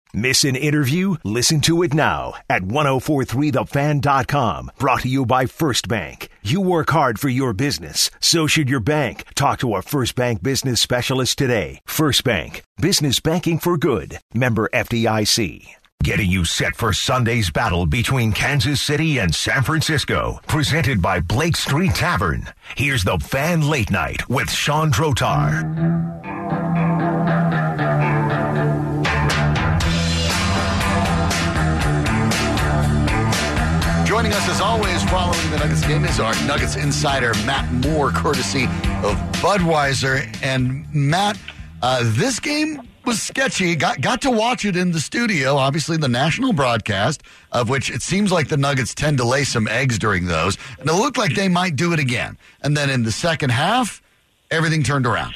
Miss an interview? Listen to it now at 1043thefan.com. Brought to you by First Bank. You work hard for your business. So should your bank. Talk to a First Bank business specialist today. First Bank. Business banking for good. Member FDIC. Getting you set for Sunday's battle between Kansas City and San Francisco. Presented by Blake Street Tavern. Here's the Fan Late Night with Sean Drotar. Joining us as always following the Nuggets game is our Nuggets insider, Matt Moore, courtesy of Budweiser. And Matt, this game was sketchy. Got to watch it in the studio, obviously the national broadcast, of which it seems like the Nuggets tend to lay some eggs during those. And it looked like they might do it again. And then in the second half, everything turned around.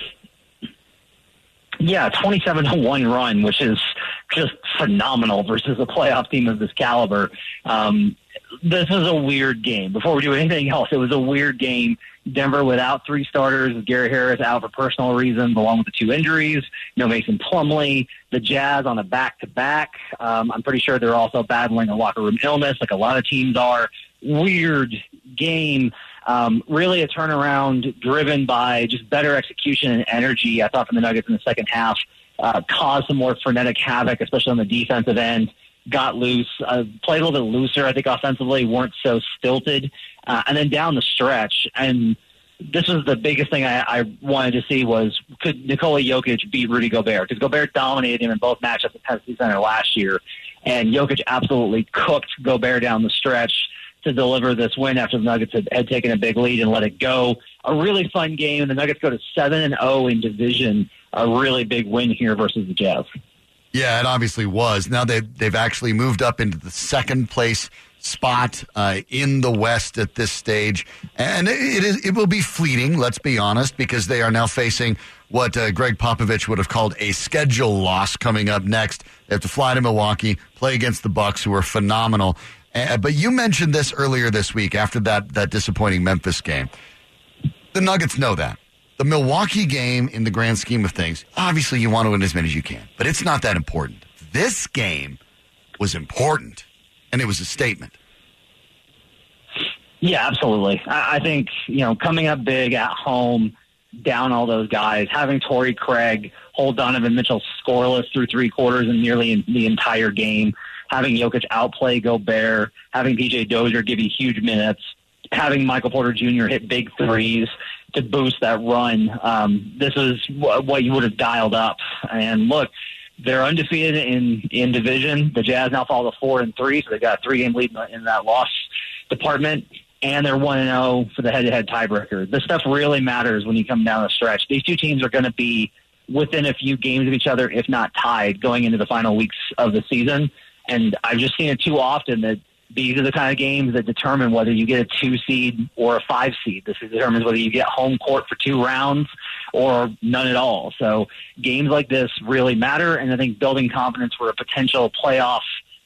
Yeah, 27-1 run, which is just phenomenal versus a playoff team of this caliber. This was a weird game. Before we do anything else, it was a weird game. Denver without three starters, Gary Harris out for personal reasons, along with the two injuries. No Mason Plumlee. The Jazz on a back-to-back. I'm pretty sure they're also battling a locker room illness, like a lot of teams are. Weird game. Really a turnaround driven by just better execution and energy, I thought, from the Nuggets in the second half. Caused some more frenetic havoc, especially on the defensive end. Got loose, played a little bit looser, I think, offensively, weren't so stilted. And then down the stretch, and this was the biggest thing I wanted to see was, could Nikola Jokic beat Rudy Gobert? Because Gobert dominated him in both matchups at Pepsi Center last year, and Jokic absolutely cooked Gobert down the stretch to deliver this win after the Nuggets had taken a big lead and let it go. A really fun game, and the Nuggets go to 7-0 in division, a really big win here versus the Jazz. Yeah, it obviously was. Now they've actually moved up into the second place spot in the West at this stage, and it will be fleeting. Let's be honest, because they are now facing what Greg Popovich would have called a schedule loss coming up next. They have to fly to Milwaukee, play against the Bucks, who are phenomenal. But you mentioned this earlier this week after that disappointing Memphis game. The Nuggets know that. The Milwaukee game, in the grand scheme of things, obviously you want to win as many as you can, but it's not that important. This game was important, and it was a statement. Yeah, absolutely. I think, coming up big at home, down all those guys, having Torrey Craig hold Donovan Mitchell scoreless through three quarters and nearly the entire game, having Jokic outplay Gobert, having PJ Dozier give you huge minutes, having Michael Porter Jr. hit big threes to boost that run. This is what you would have dialed up. And look, they're undefeated in division. The Jazz now fall to 4-3, so they've got a 3-game lead in that loss department. And they're 1-0 for the head-to-head tiebreaker. This stuff really matters when you come down the stretch. These two teams are going to be within a few games of each other, if not tied, going into the final weeks of the season. And I've just seen it too often that these are the kind of games that determine whether you get a 2 seed or a 5 seed. This determines whether you get home court for 2 rounds or none at all. So games like this really matter, and I think building confidence for a potential playoff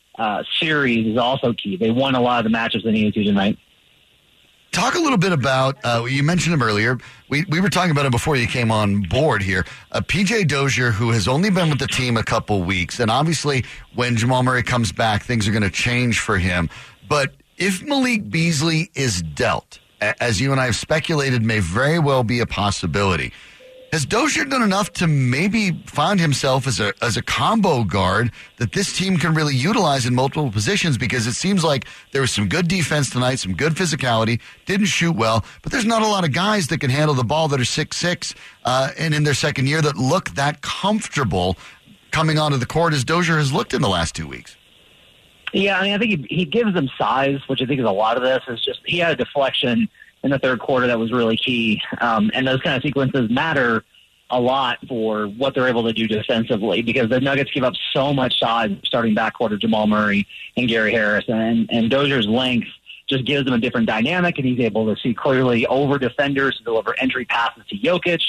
series is also key. They won a lot of the matches they needed to tonight. Talk a little bit about, you mentioned him earlier. We were talking about him before you came on board here. PJ Dozier, who has only been with the team a couple weeks, and obviously when Jamal Murray comes back, things are going to change for him. But if Malik Beasley is dealt, as you and I have speculated may very well be a possibility, has Dozier done enough to maybe find himself as a combo guard that this team can really utilize in multiple positions? Because it seems like there was some good defense tonight, some good physicality, didn't shoot well, but there's not a lot of guys that can handle the ball that are 6'6", and in their second year that look that comfortable coming onto the court as Dozier has looked in the last 2 weeks. Yeah, I think he gives them size, which I think is a lot of this. Is just he had a deflection in the third quarter that was really key. And those kind of sequences matter a lot for what they're able to do defensively, because the Nuggets give up so much size starting backcourt of Jamal Murray and Gary Harris. And Dozier's length just gives them a different dynamic, and he's able to see clearly over defenders to deliver entry passes to Jokic.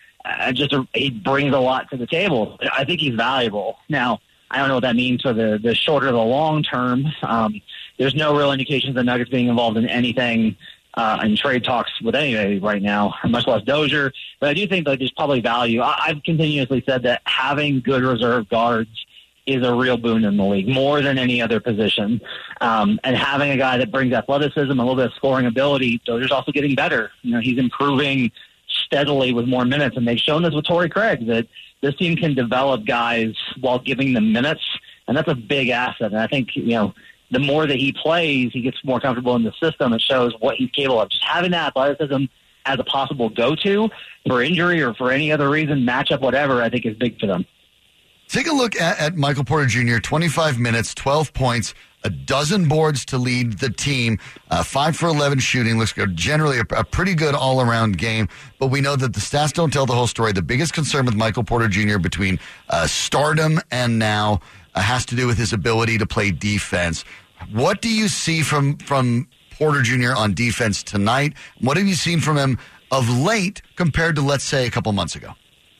He brings a lot to the table. I think he's valuable. Now, I don't know what that means for the short or the long term. There's no real indications of the Nuggets being involved in anything in trade talks with anybody right now, much less Dozier. But I do think that there's probably value. I've continuously said that having good reserve guards is a real boon in the league, more than any other position. And having a guy that brings athleticism, a little bit of scoring ability, Dozier's also getting better. He's improving steadily with more minutes, and they've shown this with Torrey Craig, that this team can develop guys while giving them minutes, and that's a big asset. And I think, the more that he plays, he gets more comfortable in the system. It shows what he's capable of. Just having that athleticism as a possible go-to for injury or for any other reason, matchup, whatever, I think is big for them. Take a look at Michael Porter Jr., 25 minutes, 12 points, a dozen boards to lead the team, 5 for 11 shooting. Looks good. Generally a pretty good all-around game, but we know that the stats don't tell the whole story. The biggest concern with Michael Porter Jr. between stardom and now has to do with his ability to play defense. What do you see from Porter Jr. on defense tonight? What have you seen from him of late compared to, let's say, a couple months ago?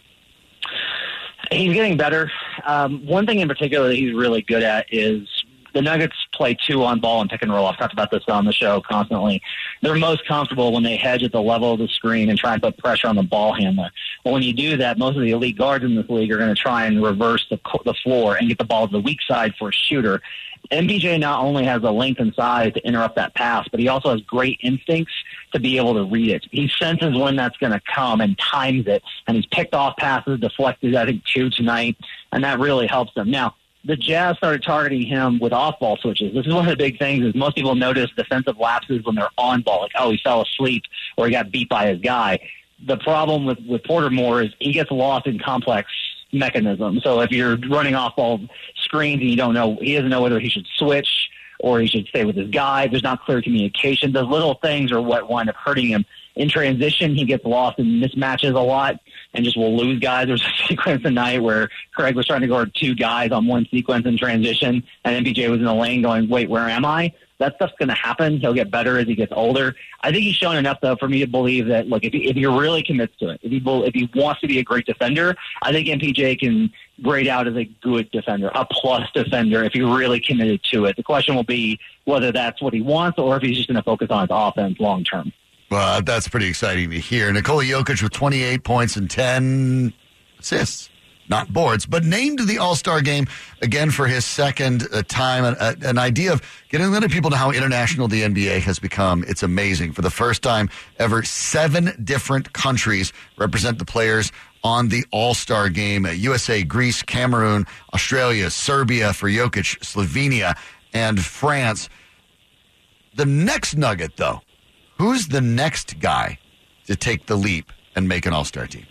He's getting better. One thing in particular that he's really good at is the Nuggets play 2 on ball and pick and roll. I've talked about this on the show constantly. They're most comfortable when they hedge at the level of the screen and try and put pressure on the ball handler. Well, when you do that, most of the elite guards in this league are going to try and reverse the floor and get the ball to the weak side for a shooter. MPJ not only has the length and size to interrupt that pass, but he also has great instincts to be able to read it. He senses when that's going to come and times it, and he's picked off passes, deflected, I think, 2 tonight, and that really helps them. Now, the Jazz started targeting him with off-ball switches. This is one of the big things is most people notice defensive lapses when they're on ball, like, he fell asleep or he got beat by his guy. The problem with Porter Moore is he gets lost in complex mechanism. So if you're running off-ball screens and he doesn't know whether he should switch or he should stay with his guy, there's not clear communication. Those little things are what wind up hurting him. In transition, he gets lost in mismatches a lot and just will lose guys. There's a sequence tonight where Craig was trying to guard 2 guys on one sequence in transition, and MPJ was in the lane going, wait, where am I? That stuff's going to happen. He'll get better as he gets older. I think he's shown enough, though, for me to believe that, look, if he really commits to it, if he wants to be a great defender, I think MPJ can grade out as a good defender, a plus defender, if he really committed to it. The question will be whether that's what he wants or if he's just going to focus on his offense long term. Well, that's pretty exciting to hear. Nikola Jokic with 28 points and 10 assists. Not boards, but named to the All-Star game again for his second time. An idea of getting letting people know how international the NBA has become. It's amazing. For the first time ever, 7 different countries represent the players on the All-Star game. USA, Greece, Cameroon, Australia, Serbia for Jokic, Slovenia, and France. The next nugget, though, who's the next guy to take the leap and make an All-Star team?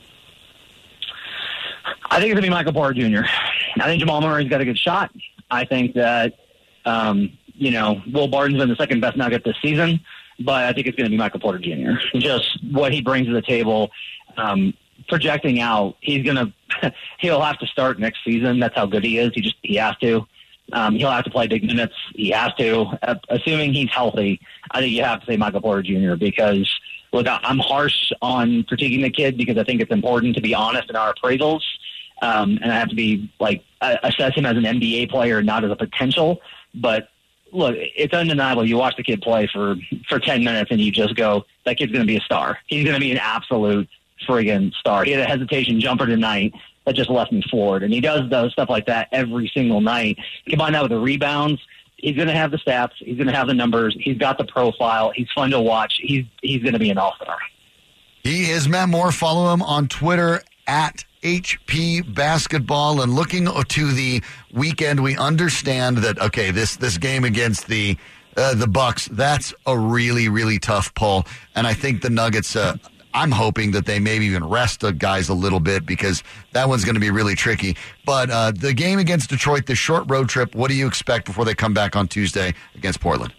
I think it's going to be Michael Porter Jr. I think Jamal Murray's got a good shot. I think that, Will Barton's been the second best Nugget this season, but I think it's going to be Michael Porter Jr. Just what he brings to the table, projecting out, he'll have to start next season. That's how good he is. He has to. He'll have to play big minutes. He has to. Assuming he's healthy, I think you have to say Michael Porter Jr. because, look, I'm harsh on critiquing the kid because I think it's important to be honest in our appraisals. And I have to be assess him as an NBA player, not as a potential. But look, it's undeniable. You watch the kid play for 10 minutes and you just go, that kid's going to be a star. He's going to be an absolute friggin' star. He had a hesitation jumper tonight that just left me floored. And he does those stuff like that every single night. Combine that with the rebounds. He's going to have the stats. He's going to have the numbers. He's got the profile. He's fun to watch. He's going to be an all-star. He is Matt Moore. Follow him on Twitter at HP Basketball. And looking to the weekend, we understand that, okay, this game against the Bucks, that's a really, really tough pull. And I think the Nuggets, I'm hoping that they maybe even rest the guys a little bit because that one's going to be really tricky. But the game against Detroit, the short road trip, what do you expect before they come back on Tuesday against Portland?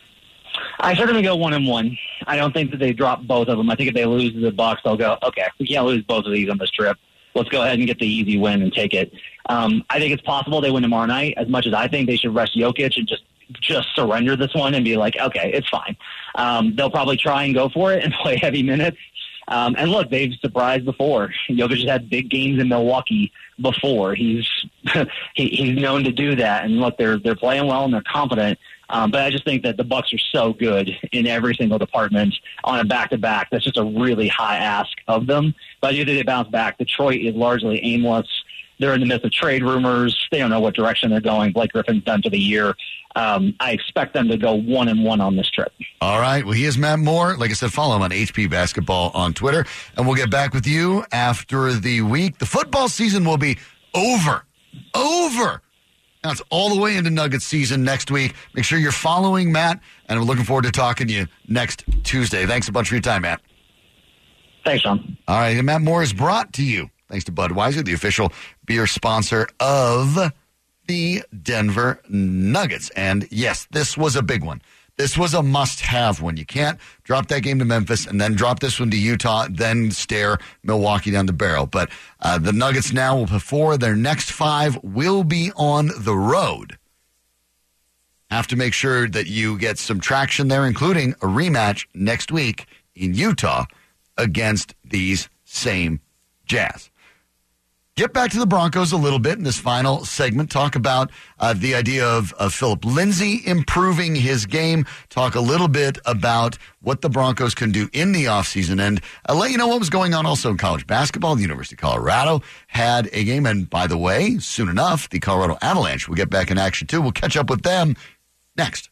I expect them to go 1-1. I don't think that they drop both of them. I think if they lose to the Bucks, they'll go, okay, we can't lose both of these on this trip. Let's go ahead and get the easy win and take it. I think it's possible they win tomorrow night, as much as I think they should rest Jokic and just surrender this one and be like, okay, it's fine. They'll probably try and go for it and play heavy minutes. And look, they've surprised before. Jokic has had big games in Milwaukee before. He's known to do that. And look, they're playing well and they're confident. But I just think that the Bucks are so good in every single department on a back-to-back. That's just a really high ask of them. But I do think they bounce back. Detroit is largely aimless. They're in the midst of trade rumors. They don't know what direction they're going. Blake Griffin's done for the year. I expect them to go 1-1 on this trip. All right. Well, he is Matt Moore. Like I said, follow him on HP Basketball on Twitter. And we'll get back with you after the week. The football season will be over. Now it's all the way into Nuggets season next week. Make sure you're following Matt, and I'm looking forward to talking to you next Tuesday. Thanks a bunch for your time, Matt. Thanks, Sean. All right. And Matt Moore is brought to you thanks to Budweiser, the official beer sponsor of the Denver Nuggets. And yes, this was a big one. This was a must-have one. You can't drop that game to Memphis and then drop this one to Utah, then stare Milwaukee down the barrel. But the Nuggets now, before their next 5, will be on the road. Have to make sure that you get some traction there, including a rematch next week in Utah against these same Jazz. Get back to the Broncos a little bit in this final segment. Talk about the idea of Philip Lindsay improving his game. Talk a little bit about what the Broncos can do in the offseason. And I'll let you know what was going on also in college basketball. The University of Colorado had a game. And by the way, soon enough, the Colorado Avalanche will get back in action too. We'll catch up with them next.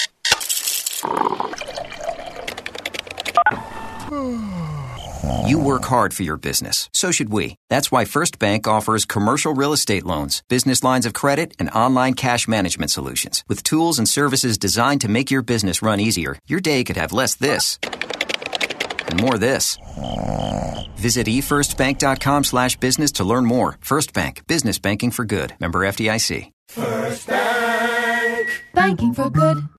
You work hard for your business. So should we. That's why First Bank offers commercial real estate loans, business lines of credit, and online cash management solutions. With tools and services designed to make your business run easier, your day could have less this and more this. Visit efirstbank.com/business to learn more. First Bank. Business banking for good. Member FDIC. First Bank. Banking for good.